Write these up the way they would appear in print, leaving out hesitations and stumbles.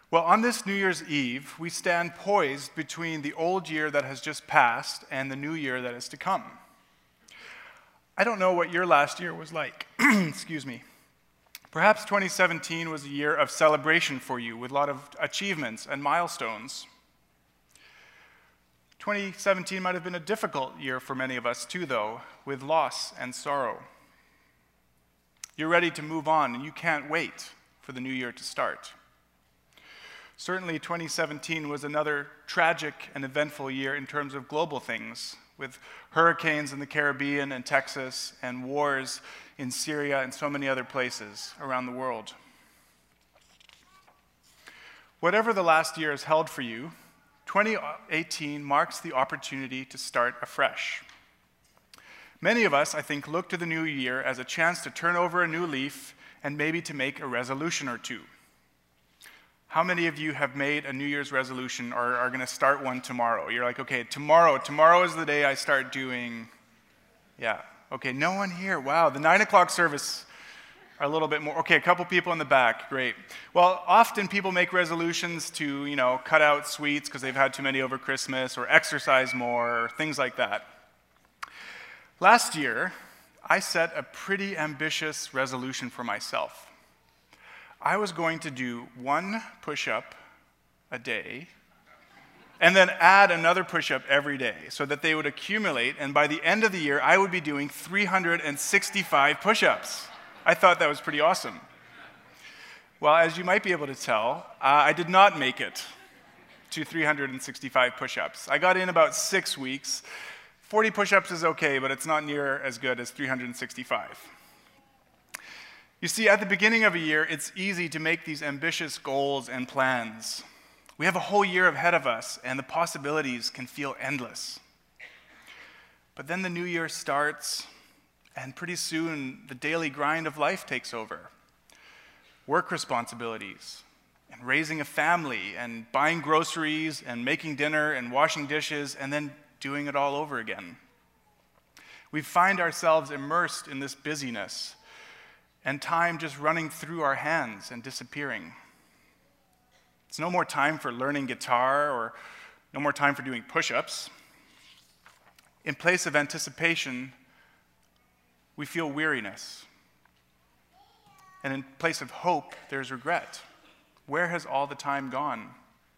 Well, on this New Year's Eve, we stand poised between the old year that has just passed and the new year that is to come. I don't know what your last year was like. Excuse me. Perhaps 2017 was a year of celebration for you with a lot of achievements and milestones. 2017 might have been a difficult year for many of us too, though, with loss and sorrow. You're ready to move on, and you can't wait for the new year to start. Certainly, 2017 was another tragic and eventful year in terms of global things, with hurricanes in the Caribbean and Texas and wars in Syria and so many other places around the world. Whatever the last year has held for you, 2018 marks the opportunity to start afresh. Many of us, I think, look to the new year as a chance to turn over a new leaf and maybe to make a resolution or two. How many of you have made a New Year's resolution or are going to start one tomorrow? You're like, okay, tomorrow is the day I start doing, okay, no one here. Wow, the 9 o'clock service are a little bit more. Okay, a couple people in the back, great. Well, often people make resolutions to, cut out sweets because they've had too many over Christmas or exercise more, or things like that. Last year, I set a pretty ambitious resolution for myself. I was going to do 1 push-up a day and then add another push-up every day so that they would accumulate, and by the end of the year, I would be doing 365 push-ups. I thought that was pretty awesome. Well, as you might be able to tell, I did not make it to 365 push-ups. I got in about 6 weeks. 40 push-ups is okay, but it's not near as good as 365. You see, at the beginning of a year, it's easy to make these ambitious goals and plans. We have a whole year ahead of us, and the possibilities can feel endless. But then the new year starts, and pretty soon the daily grind of life takes over. Work responsibilities, and raising a family, and buying groceries, and making dinner, and washing dishes, and then doing it all over again. We find ourselves immersed in this busyness, and time just running through our hands and disappearing. It's no more time for learning guitar or no more time for doing push-ups. In place of anticipation, we feel weariness. And in place of hope, there's regret. Where has all the time gone?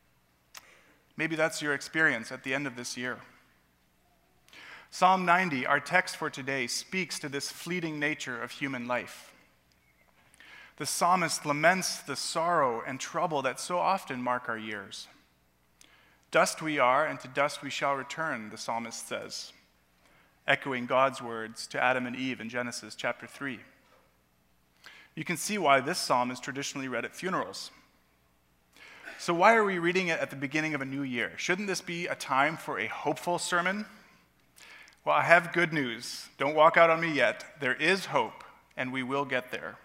Maybe that's your experience at the end of this year. Psalm 90, our text for today, speaks to this fleeting nature of human life. The psalmist laments the sorrow and trouble that so often mark our years. Dust we are, and to dust we shall return, the psalmist says, echoing God's words to Adam and Eve in Genesis chapter 3. You can see why this psalm is traditionally read at funerals. So why are we reading it at the beginning of a new year? Shouldn't this be a time for a hopeful sermon? Well, I have good news. Don't walk out on me yet. There is hope, and we will get there.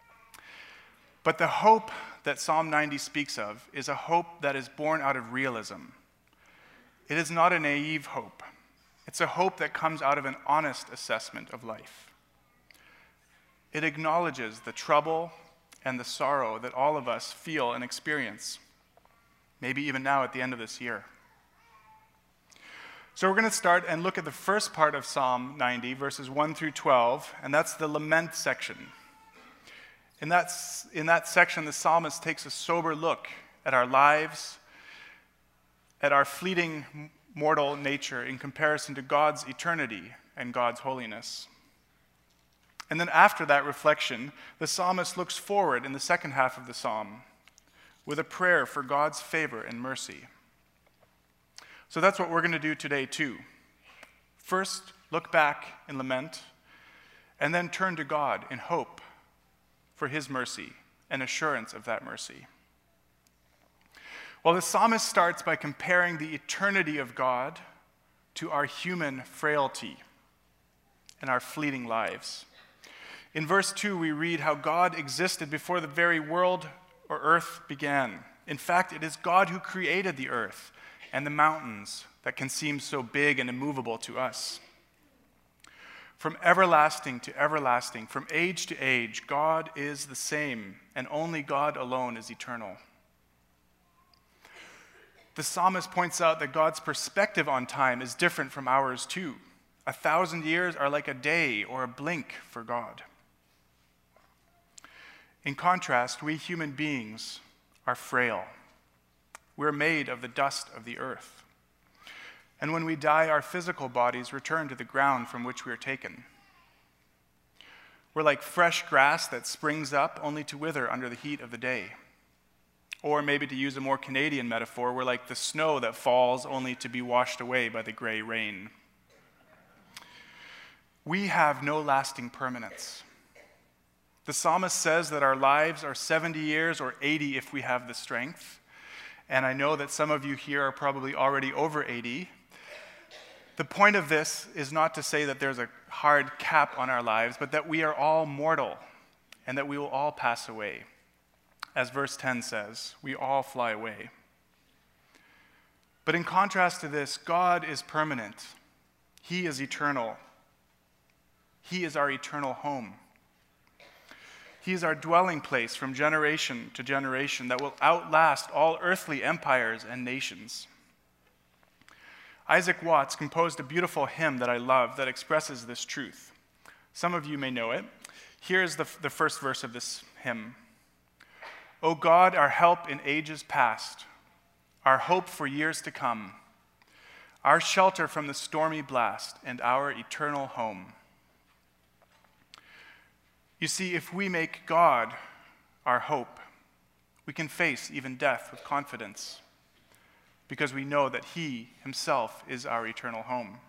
But the hope that Psalm 90 speaks of is a hope that is born out of realism. It is not a naive hope. It's a hope that comes out of an honest assessment of life. It acknowledges the trouble and the sorrow that all of us feel and experience, maybe even now at the end of this year. So we're going to start and look at the first part of Psalm 90, verses 1 through 12, and that's the lament section. In that section, the psalmist takes a sober look at our lives, at our fleeting mortal nature in comparison to God's eternity and God's holiness. And then after that reflection, the psalmist looks forward in the second half of the psalm with a prayer for God's favor and mercy. So that's what we're going to do today too. First, look back in lament, and then turn to God in hope for his mercy and assurance of that mercy. Well, the psalmist starts by comparing the eternity of God to our human frailty and our fleeting lives. In verse 2, we read how God existed before the very world or earth began. In fact, it is God who created the earth and the mountains that can seem so big and immovable to us. From everlasting to everlasting, from age to age, God is the same, and only God alone is eternal. The psalmist points out that God's perspective on time is different from ours too. 1,000 years are like a day or a blink for God. In contrast, we human beings are frail. We're made of the dust of the earth. And when we die, our physical bodies return to the ground from which we are taken. We're like fresh grass that springs up only to wither under the heat of the day. Or maybe to use a more Canadian metaphor, we're like the snow that falls only to be washed away by the gray rain. We have no lasting permanence. The psalmist says that our lives are 70 years or 80 if we have the strength. And I know that some of you here are probably already over 80. The point of this is not to say that there's a hard cap on our lives, but that we are all mortal and that we will all pass away. As verse 10 says, we all fly away. But in contrast to this, God is permanent. He is eternal. He is our eternal home. He is our dwelling place from generation to generation that will outlast all earthly empires and nations. Isaac Watts composed a beautiful hymn that I love that expresses this truth. Some of you may know it. Here's the first verse of this hymn. O God, our help in ages past, our hope for years to come, our shelter from the stormy blast, and our eternal home. You see, if we make God our hope, we can face even death with confidence, because we know that He Himself is our eternal home.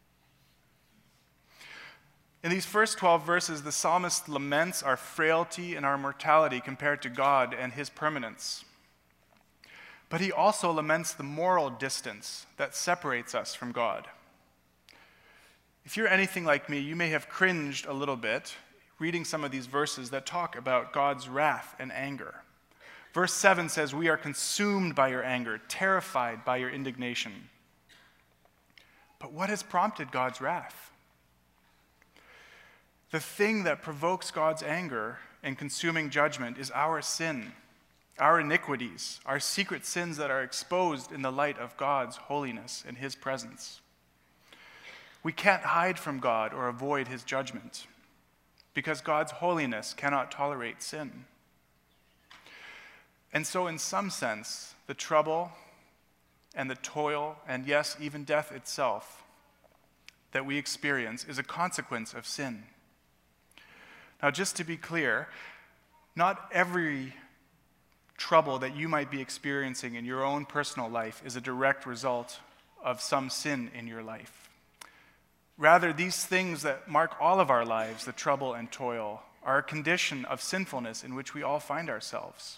In these first 12 verses, the psalmist laments our frailty and our mortality compared to God and His permanence. But he also laments the moral distance that separates us from God. If you're anything like me, you may have cringed a little bit reading some of these verses that talk about God's wrath and anger. Verse 7 says, "We are consumed by your anger, terrified by your indignation." But what has prompted God's wrath? The thing that provokes God's anger and consuming judgment is our sin, our iniquities, our secret sins that are exposed in the light of God's holiness and His presence. We can't hide from God or avoid His judgment because God's holiness cannot tolerate sin. And so in some sense, the trouble and the toil, and yes, even death itself, that we experience is a consequence of sin. Now, just to be clear, not every trouble that you might be experiencing in your own personal life is a direct result of some sin in your life. Rather, these things that mark all of our lives, the trouble and toil, are a condition of sinfulness in which we all find ourselves.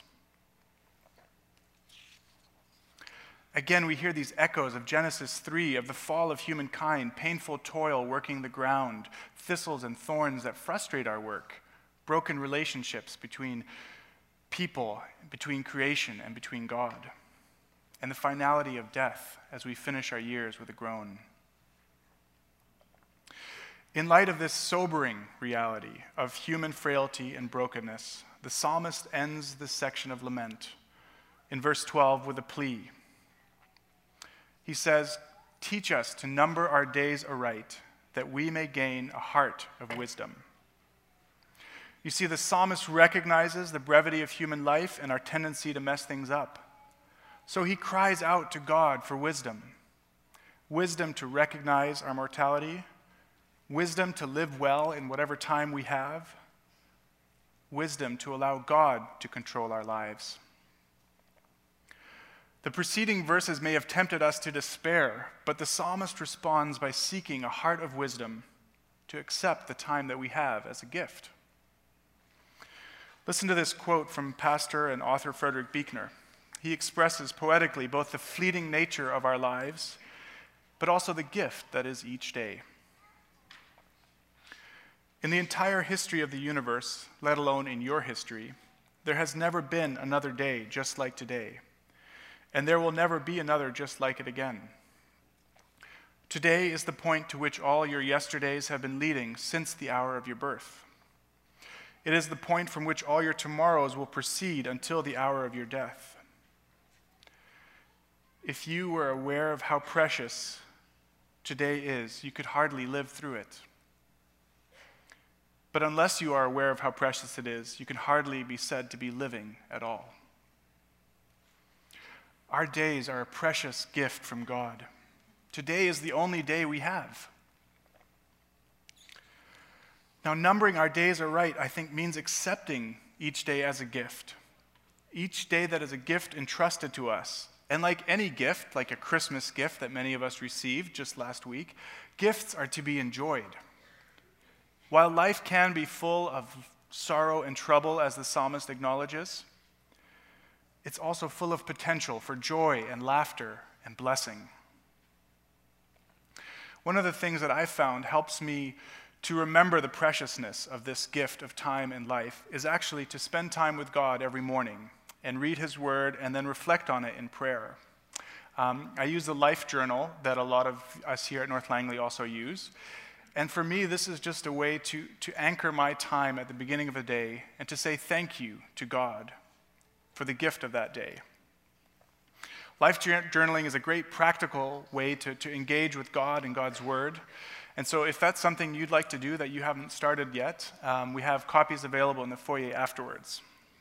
Again, we hear these echoes of Genesis 3, of the fall of humankind, painful toil working the ground, thistles and thorns that frustrate our work, broken relationships between people, between creation and between God, and the finality of death as we finish our years with a groan. In light of this sobering reality of human frailty and brokenness, the psalmist ends this section of lament in verse 12 with a plea. He says, "Teach us to number our days aright, that we may gain a heart of wisdom." You see, the psalmist recognizes the brevity of human life and our tendency to mess things up. So he cries out to God for wisdom. Wisdom to recognize our mortality, wisdom to live well in whatever time we have, wisdom to allow God to control our lives. The preceding verses may have tempted us to despair, but the psalmist responds by seeking a heart of wisdom to accept the time that we have as a gift. Listen to this quote from pastor and author Frederick Buechner. He expresses poetically both the fleeting nature of our lives, but also the gift that is each day. In the entire history of the universe, let alone in your history, there has never been another day just like today. And there will never be another just like it again. Today is the point to which all your yesterdays have been leading since the hour of your birth. It is the point from which all your tomorrows will proceed until the hour of your death. If you were aware of how precious today is, you could hardly live through it. But unless you are aware of how precious it is, you can hardly be said to be living at all. Our days are a precious gift from God. Today is the only day we have. Now, numbering our days aright, I think, means accepting each day as a gift. Each day that is a gift entrusted to us. And like any gift, like a Christmas gift that many of us received just last week, gifts are to be enjoyed. While life can be full of sorrow and trouble, as the psalmist acknowledges, it's also full of potential for joy and laughter and blessing. One of the things that I've found helps me to remember the preciousness of this gift of time and life is actually to spend time with God every morning and read His Word and then reflect on it in prayer. I use the life journal that a lot of us here at North Langley also use. And for me, this is just a way to anchor my time at the beginning of the day and to say thank you to God for the gift of that day. Life journaling is a great practical way to engage with God and God's Word. And so if that's something you'd like to do that you haven't started yet, we have copies available in the foyer afterwards.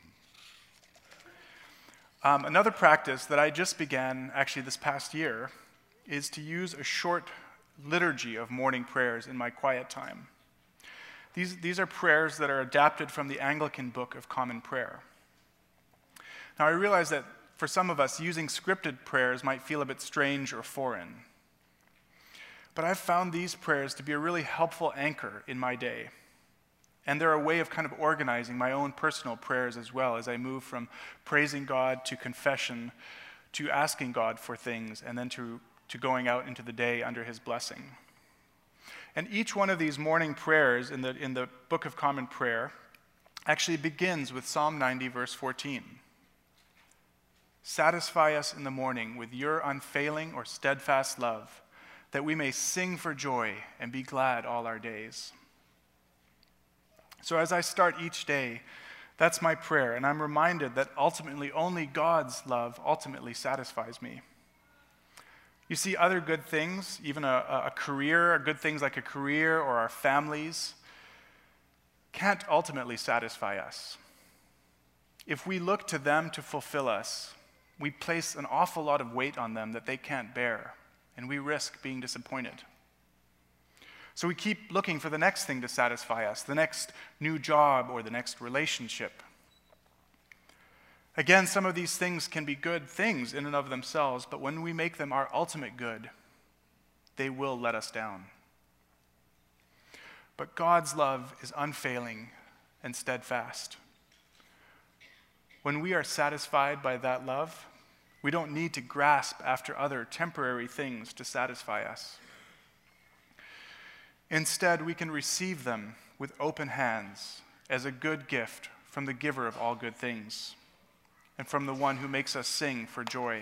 Another practice that I just began actually this past year is to use a short liturgy of morning prayers in my quiet time. These are prayers that are adapted from the Anglican Book of Common Prayer. Now, I realize that for some of us, using scripted prayers might feel a bit strange or foreign. But I've found these prayers to be a really helpful anchor in my day. And they're a way of kind of organizing my own personal prayers as well, as I move from praising God to confession to asking God for things and then to going out into the day under His blessing. And each one of these morning prayers in the Book of Common Prayer actually begins with Psalm 90, verse 14. Satisfy us in the morning with your unfailing or steadfast love, that we may sing for joy and be glad all our days. So as I start each day, that's my prayer, and I'm reminded that ultimately only God's love ultimately satisfies me. You see, other good things, even a career, good things like a career or our families, can't ultimately satisfy us. If we look to them to fulfill us, we place an awful lot of weight on them that they can't bear, and we risk being disappointed. So we keep looking for the next thing to satisfy us, the next new job or the next relationship. Again, some of these things can be good things in and of themselves, but when we make them our ultimate good, they will let us down. But God's love is unfailing and steadfast. When we are satisfied by that love, we don't need to grasp after other temporary things to satisfy us. Instead, we can receive them with open hands as a good gift from the giver of all good things and from the one who makes us sing for joy.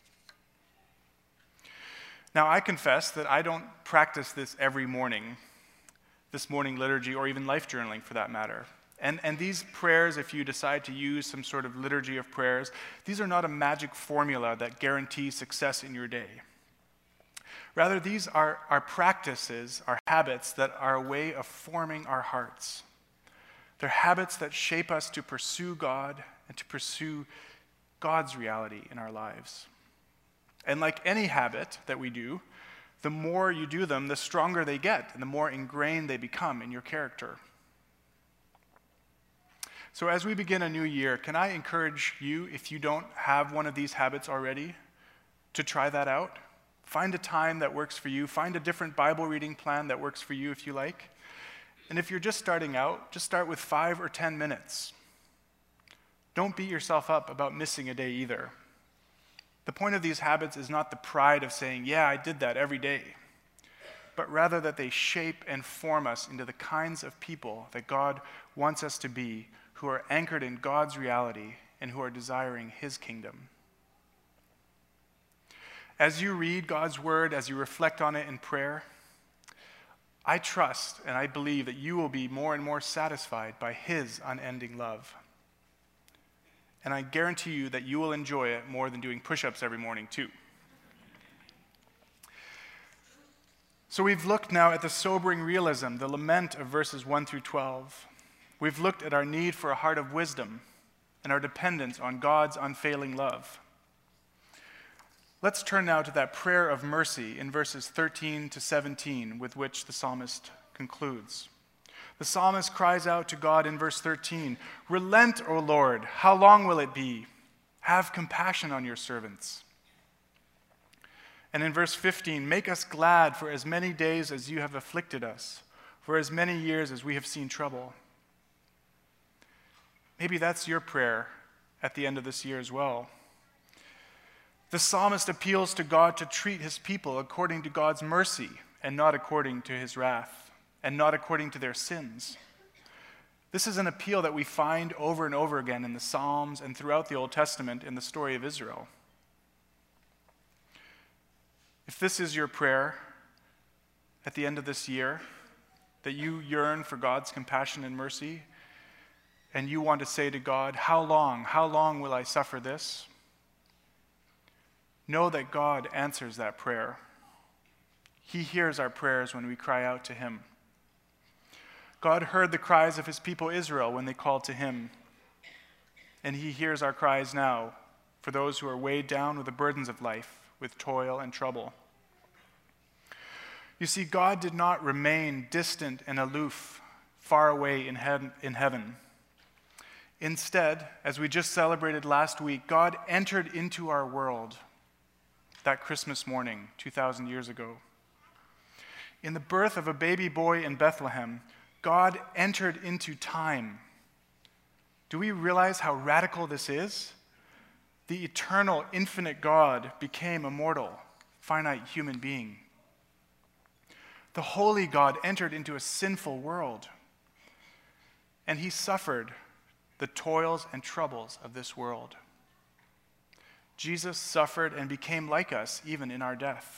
Now, I confess that I don't practice this every morning, this morning liturgy, or even life journaling for that matter. And these prayers, if you decide to use some sort of liturgy of prayers, these are not a magic formula that guarantees success in your day. Rather, these are our practices, our habits that are a way of forming our hearts. They're habits that shape us to pursue God and to pursue God's reality in our lives. And like any habit that we do, the more you do them, the stronger they get and the more ingrained they become in your character. So as we begin a new year, can I encourage you, if you don't have one of these habits already, to try that out? Find a time that works for you. Find a different Bible reading plan that works for you if you like. And if you're just starting out, just start with 5 or 10 minutes. Don't beat yourself up about missing a day either. The point of these habits is not the pride of saying, yeah, I did that every day, but rather that they shape and form us into the kinds of people that God wants us to be, who are anchored in God's reality and who are desiring His kingdom. As you read God's word, as you reflect on it in prayer, I trust and I believe that you will be more and more satisfied by His unending love. And I guarantee you that you will enjoy it more than doing push-ups every morning too. So we've looked now at the sobering realism, the lament of verses 1 through 12. We've looked at our need for a heart of wisdom and our dependence on God's unfailing love. Let's turn now to that prayer of mercy in verses 13 to 17 with which the psalmist concludes. The psalmist cries out to God in verse 13, "Relent, O Lord, how long will it be? Have compassion on your servants." And in verse 15, "Make us glad for as many days as you have afflicted us, for as many years as we have seen trouble." Maybe that's your prayer at the end of this year as well. The psalmist appeals to God to treat his people according to God's mercy and not according to his wrath, and not according to their sins. This is an appeal that we find over and over again in the Psalms and throughout the Old Testament in the story of Israel. If this is your prayer at the end of this year, that you yearn for God's compassion and mercy, and you want to say to God, how long will I suffer this? Know that God answers that prayer. He hears our prayers when we cry out to him. God heard the cries of his people Israel when they called to him, and he hears our cries now for those who are weighed down with the burdens of life, with toil and trouble. You see, God did not remain distant and aloof, far away in heaven. Instead, as we just celebrated last week, God entered into our world that Christmas morning 2,000 years ago. In the birth of a baby boy in Bethlehem, God entered into time. Do we realize how radical this is? The eternal, infinite God became a mortal, finite human being. The holy God entered into a sinful world, and he suffered the toils and troubles of this world. Jesus suffered and became like us, even in our death.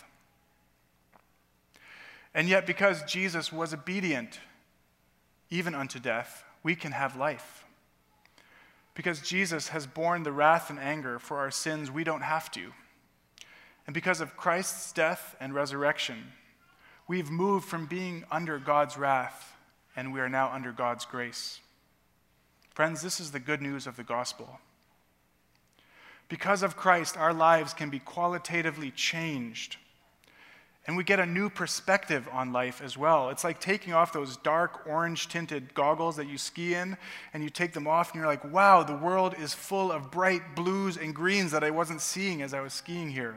And yet, because Jesus was obedient even unto death, we can have life. Because Jesus has borne the wrath and anger for our sins, we don't have to. And because of Christ's death and resurrection, we've moved from being under God's wrath, and we are now under God's grace. Friends, this is the good news of the gospel. Because of Christ, our lives can be qualitatively changed. And we get a new perspective on life as well. It's like taking off those dark orange-tinted goggles that you ski in, and you take them off, and you're like, wow, the world is full of bright blues and greens that I wasn't seeing as I was skiing here.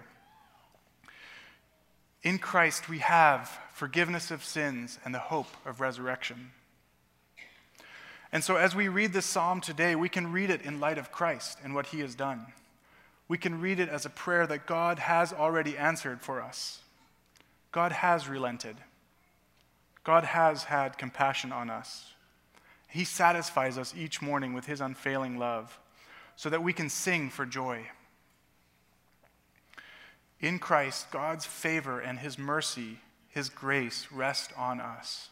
In Christ, we have forgiveness of sins and the hope of resurrection. And so as we read this psalm today, we can read it in light of Christ and what he has done. We can read it as a prayer that God has already answered for us. God has relented. God has had compassion on us. He satisfies us each morning with his unfailing love so that we can sing for joy. In Christ, God's favor and his mercy, his grace rest on us.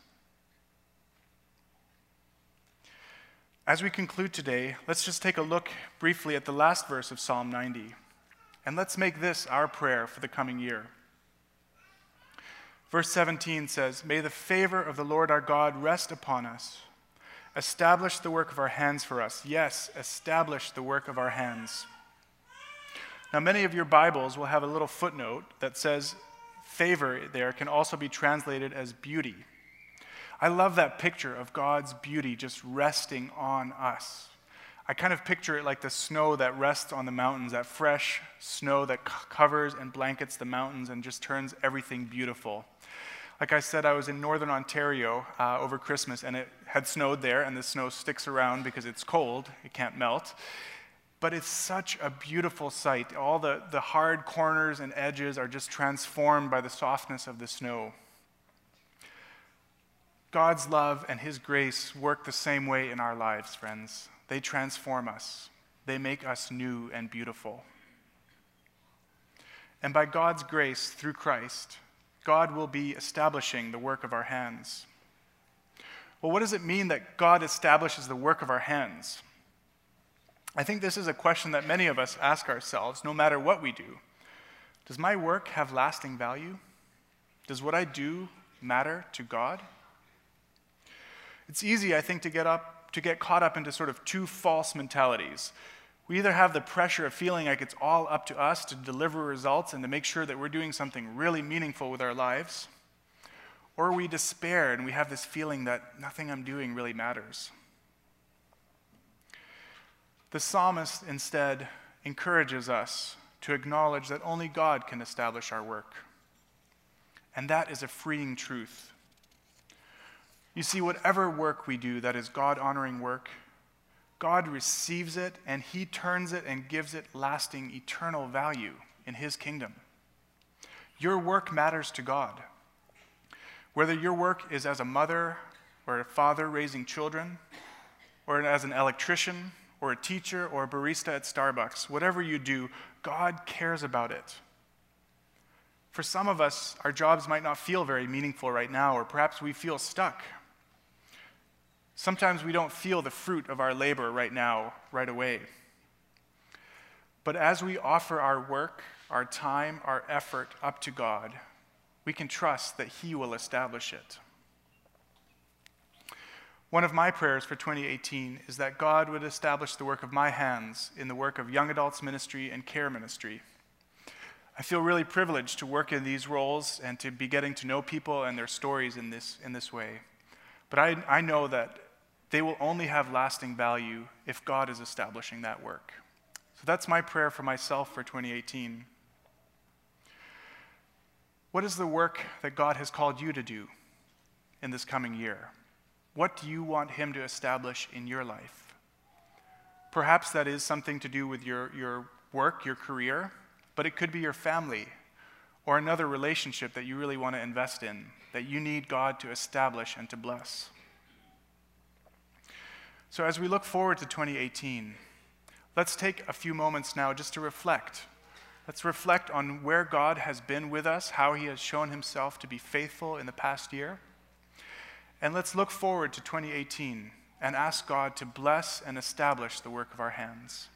As we conclude today, let's just take a look briefly at the last verse of Psalm 90, and let's make this our prayer for the coming year. Verse 17 says, "May the favor of the Lord our God rest upon us. Establish the work of our hands for us." Yes, establish the work of our hands. Now, many of your Bibles will have a little footnote that says favor there can also be translated as beauty. I love that picture of God's beauty just resting on us. I kind of picture it like the snow that rests on the mountains, that fresh snow that covers and blankets the mountains and just turns everything beautiful. Like I said, I was in northern Ontario over Christmas, and it had snowed there, and the snow sticks around because it's cold. It can't melt. But it's such a beautiful sight. All the hard corners and edges are just transformed by the softness of the snow. God's love and his grace work the same way in our lives, friends. They transform us. They make us new and beautiful. And by God's grace through Christ, God will be establishing the work of our hands. Well, what does it mean that God establishes the work of our hands? I think this is a question that many of us ask ourselves, no matter what we do. Does my work have lasting value? Does what I do matter to God? It's easy, I think, to get caught up into sort of two false mentalities. We either have the pressure of feeling like it's all up to us to deliver results and to make sure that we're doing something really meaningful with our lives, or we despair and we have this feeling that nothing I'm doing really matters. The psalmist instead encourages us to acknowledge that only God can establish our work. And that is a freeing truth. You see, whatever work we do that is God-honoring work, God receives it and he turns it and gives it lasting, eternal value in his kingdom. Your work matters to God. Whether your work is as a mother or a father raising children, or as an electrician, or a teacher, or a barista at Starbucks, whatever you do, God cares about it. For some of us, our jobs might not feel very meaningful right now, or perhaps we feel stuck. Sometimes we don't feel the fruit of our labor right now, right away. But as we offer our work, our time, our effort up to God, we can trust that he will establish it. One of my prayers for 2018 is that God would establish the work of my hands in the work of young adults ministry and care ministry. I feel really privileged to work in these roles and to be getting to know people and their stories in this way. But I know that they will only have lasting value if God is establishing that work. So that's my prayer for myself for 2018. What is the work that God has called you to do in this coming year? What do you want him to establish in your life? Perhaps that is something to do with your work, your career, but it could be your family or another relationship that you really want to invest in, that you need God to establish and to bless. So as we look forward to 2018, let's take a few moments now just to reflect. Let's reflect on where God has been with us, how he has shown himself to be faithful in the past year. And let's look forward to 2018 and ask God to bless and establish the work of our hands.